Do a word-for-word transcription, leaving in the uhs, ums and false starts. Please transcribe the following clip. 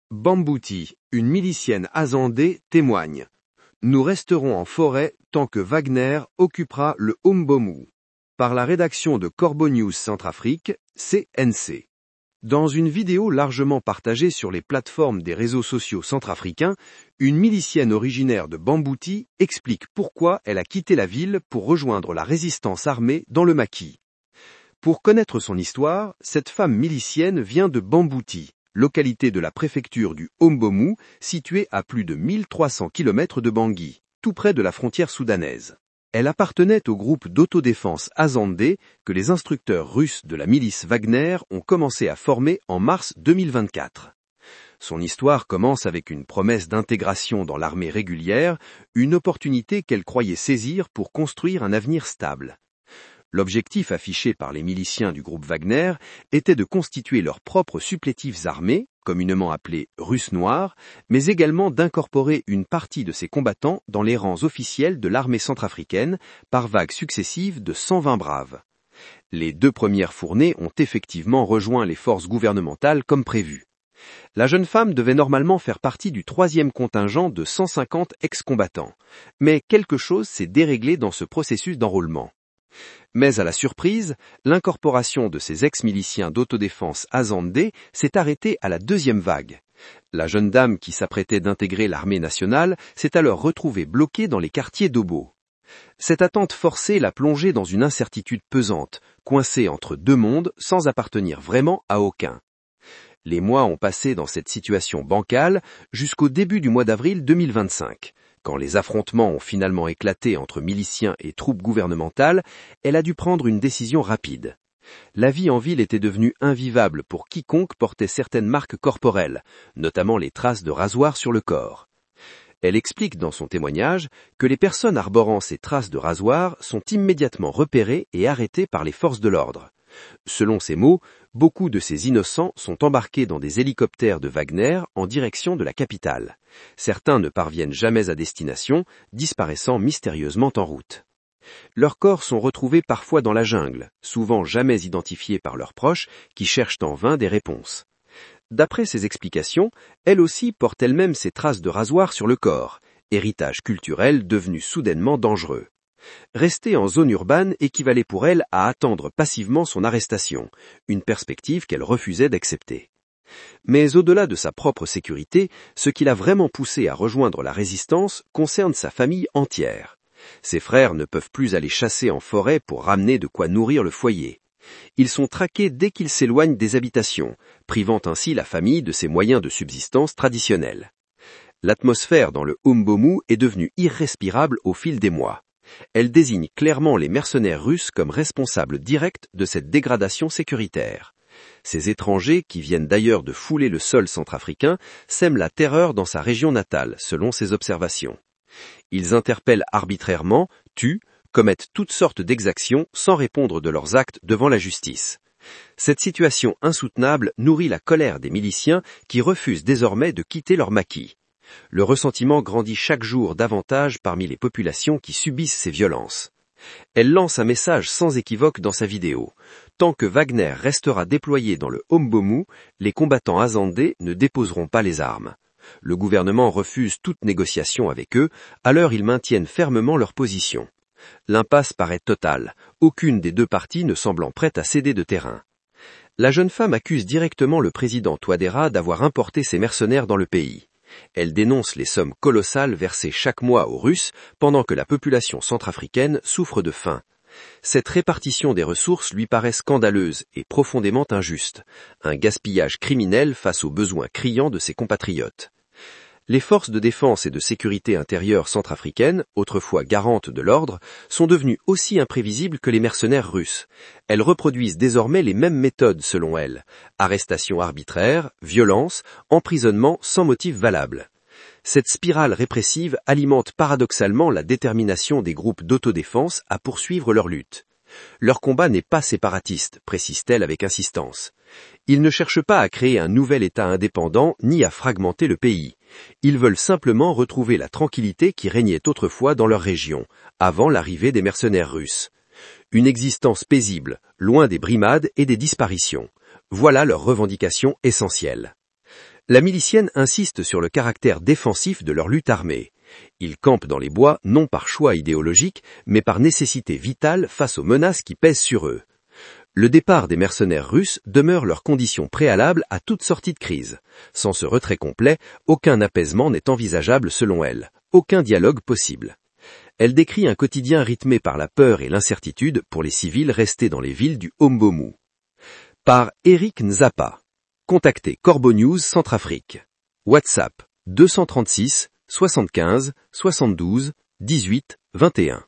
Bambouti, une milicienne azandée, témoigne. Nous resterons en forêt tant que Wagner occupera le Umbomu. Par la rédaction de Corbeau News Centrafrique, C N C. Dans une vidéo largement partagée sur les plateformes des réseaux sociaux centrafricains, une milicienne originaire de Bambouti explique pourquoi elle a quitté la ville pour rejoindre la résistance armée dans le maquis. Pour connaître son histoire, cette femme milicienne vient de Bambouti, localité de la préfecture du Umbomu, située à plus de mille trois cents kilomètres de Bangui, tout près de la frontière soudanaise. Elle appartenait au groupe d'autodéfense Azandé que les instructeurs russes de la milice Wagner ont commencé à former en mars deux mille vingt-quatre. Son histoire commence avec une promesse d'intégration dans l'armée régulière, une opportunité qu'elle croyait saisir pour construire un avenir stable. L'objectif affiché par les miliciens du groupe Wagner était de constituer leurs propres supplétifs armés, communément appelés Russes noirs, mais également d'incorporer une partie de ces combattants dans les rangs officiels de l'armée centrafricaine par vagues successives de cent vingt braves. Les deux premières fournées ont effectivement rejoint les forces gouvernementales comme prévu. La jeune femme devait normalement faire partie du troisième contingent de cent cinquante ex-combattants, mais quelque chose s'est déréglé dans ce processus d'enrôlement. Mais à la surprise, l'incorporation de ces ex-miliciens d'autodéfense Azandé s'est arrêtée à la deuxième vague. La jeune dame qui s'apprêtait d'intégrer l'armée nationale s'est alors retrouvée bloquée dans les quartiers d'Obo. Cette attente forcée l'a plongée dans une incertitude pesante, coincée entre deux mondes sans appartenir vraiment à aucun. Les mois ont passé dans cette situation bancale jusqu'au début du mois d'avril deux mille vingt-cinq. Quand les affrontements ont finalement éclaté entre miliciens et troupes gouvernementales, elle a dû prendre une décision rapide. La vie en ville était devenue invivable pour quiconque portait certaines marques corporelles, notamment les traces de rasoir sur le corps. Elle explique dans son témoignage que les personnes arborant ces traces de rasoir sont immédiatement repérées et arrêtées par les forces de l'ordre. Selon ses mots, beaucoup de ces innocents sont embarqués dans des hélicoptères de Wagner en direction de la capitale. Certains ne parviennent jamais à destination, disparaissant mystérieusement en route. Leurs corps sont retrouvés parfois dans la jungle, souvent jamais identifiés par leurs proches qui cherchent en vain des réponses. D'après ses explications, elle aussi porte elle-même ses traces de rasoir sur le corps, héritage culturel devenu soudainement dangereux. Rester en zone urbaine équivalait pour elle à attendre passivement son arrestation, une perspective qu'elle refusait d'accepter. Mais au-delà de sa propre sécurité, ce qui l'a vraiment poussée à rejoindre la résistance concerne sa famille entière. Ses frères ne peuvent plus aller chasser en forêt pour ramener de quoi nourrir le foyer. Ils sont traqués dès qu'ils s'éloignent des habitations, privant ainsi la famille de ses moyens de subsistance traditionnels. L'atmosphère dans le Umbomu est devenue irrespirable au fil des mois. Elle désigne clairement les mercenaires russes comme responsables directs de cette dégradation sécuritaire. Ces étrangers, qui viennent d'ailleurs de fouler le sol centrafricain, sèment la terreur dans sa région natale, selon ses observations. Ils interpellent arbitrairement, tuent, commettent toutes sortes d'exactions sans répondre de leurs actes devant la justice. Cette situation insoutenable nourrit la colère des miliciens qui refusent désormais de quitter leur maquis. Le ressentiment grandit chaque jour davantage parmi les populations qui subissent ces violences. Elle lance un message sans équivoque dans sa vidéo. Tant que Wagner restera déployé dans le Umbomu, les combattants azandés ne déposeront pas les armes. Le gouvernement refuse toute négociation avec eux, alors ils maintiennent fermement leur position. L'impasse paraît totale, aucune des deux parties ne semblant prête à céder de terrain. La jeune femme accuse directement le président Touadéra d'avoir importé ces mercenaires dans le pays. Elle dénonce les sommes colossales versées chaque mois aux Russes pendant que la population centrafricaine souffre de faim. Cette répartition des ressources lui paraît scandaleuse et profondément injuste, un gaspillage criminel face aux besoins criants de ses compatriotes. Les forces de défense et de sécurité intérieure centrafricaines, autrefois garantes de l'ordre, sont devenues aussi imprévisibles que les mercenaires russes. Elles reproduisent désormais les mêmes méthodes selon elles. Arrestations arbitraires, violences, emprisonnement sans motif valable. Cette spirale répressive alimente paradoxalement la détermination des groupes d'autodéfense à poursuivre leur lutte. Leur combat n'est pas séparatiste, précise-t-elle avec insistance. Ils ne cherchent pas à créer un nouvel État indépendant ni à fragmenter le pays. Ils veulent simplement retrouver la tranquillité qui régnait autrefois dans leur région, avant l'arrivée des mercenaires russes. Une existence paisible, loin des brimades et des disparitions. Voilà leur revendication essentielle. La milicienne insiste sur le caractère défensif de leur lutte armée. Ils campent dans les bois non par choix idéologique, mais par nécessité vitale face aux menaces qui pèsent sur eux. Le départ des mercenaires russes demeure leur condition préalable à toute sortie de crise. Sans ce retrait complet, aucun apaisement n'est envisageable selon elle, aucun dialogue possible. Elle décrit un quotidien rythmé par la peur et l'incertitude pour les civils restés dans les villes du Hombomu. Par Eric Nzapa. Contactez Corbeau News Centrafrique. WhatsApp deux cent trente-six soixante-quinze soixante-douze dix-huit vingt et un.